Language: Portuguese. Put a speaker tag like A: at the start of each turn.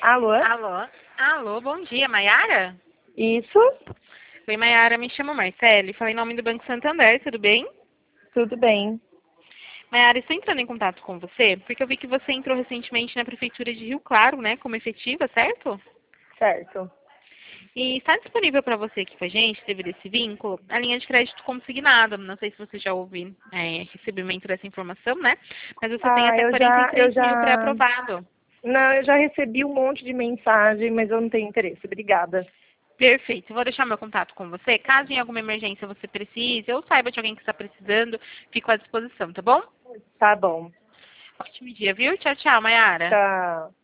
A: Alô?
B: Alô, bom dia, Maiara?
A: Isso?
B: Oi, Maiara, me chamo Marcele, falei em nome do Banco Santander, tudo bem?
A: Tudo bem.
B: Maiara, estou entrando em contato com você porque eu vi que você entrou recentemente na Prefeitura de Rio Claro, né, como efetiva, certo?
A: Certo.
B: E está disponível para você aqui com a gente, devido a esse vínculo, a linha de crédito consignada. Não sei se você já ouviu recebimento dessa informação, né? Mas você tem
A: Ah,
B: até
A: eu já, eu
B: 43 mil
A: já...
B: pré-aprovado.
A: Não, eu já recebi um monte de mensagem, mas eu não tenho interesse. Obrigada.
B: Perfeito. Vou deixar meu contato com você. Caso em alguma emergência você precise, ou saiba de alguém que está precisando, fico à disposição, tá bom?
A: Tá bom.
B: Ótimo dia, viu? Tchau, tchau, Maiara.
A: Tchau.